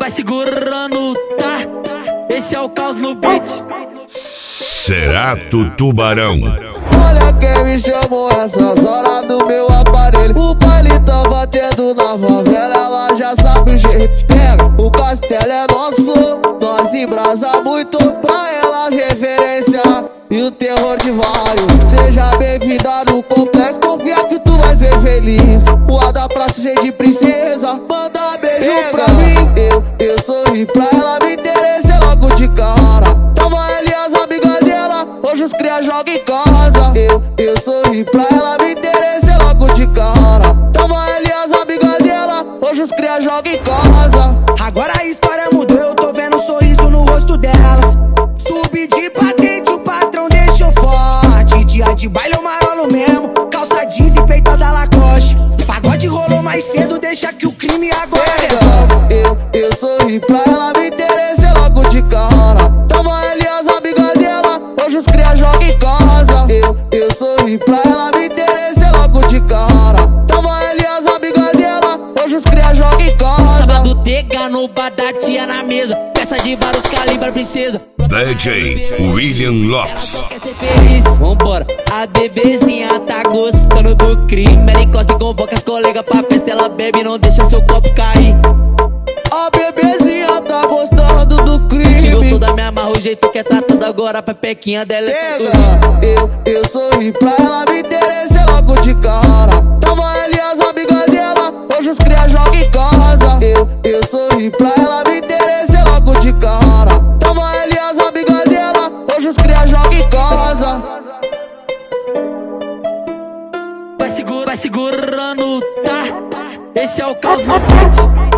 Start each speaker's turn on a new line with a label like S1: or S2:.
S1: Vai segurando, tá? Esse é o caos no beat.
S2: Certo Tubarão.
S3: Olha quem me chamou essas horas do meu aparelho. O baile tá batendo na favela, ela já sabe o jeito. Pega, o castelo é nosso, nós embrasa muito. Pra elas referência e o terror de vários. Seja bem-vinda no complexo, confia que tu vai ser feliz. Rua da praça cheia de princesa, manda beijo pra mim. Eu sorri pra ela, me interessei logo de cara. Tava ela e as amigas dela, hoje os cria jogam em casa. Eu sorri pra ela, me interessei logo de cara. Tava ela e as amigas dela, hoje os cria jogam em casa.
S4: Agora a história mudou, eu tô vendo um sorriso no rosto delas. Subi de patente, o patrão deixou forte. Dia de baile eu marolo mesmo, calça jeans e peito da Lacoste. Pagode rolou mais cedo, deixa que o crime agora resolve.
S3: Eu sorri pra ela, me interessei logo de cara. Tava ela e as amigas dela, hoje os cria jogam em casa. Eu sorri pra ela, me interessei logo de cara. Tava ela e as amigas dela, hoje os cria jogam em casa.
S1: Sábado tega no badatia na mesa, peça de vários calibres, princesa.
S2: DJ William Lopes.
S1: Quer ser feliz? Vambora. A bebezinha tá gostando do crime. Ela encosta e convoca as colegas pra festa. Ela bebe, não deixa seu copo cair.
S3: A bebezinha tá gostando do crime.
S1: Se gostou da minha amarra, o jeito que é tratado agora, a pepequinha dela é
S3: tudo. Eu sorri pra ela, me interessei logo de cara. Tava ela e as amigas dela, hoje os cria jogam em casa. Eu sorri pra ela, me interessei logo de cara. Tava ela e as amigas dela, hoje os cria jogam em casa.
S1: Vai segurando, tá? Esse é o caos no beat.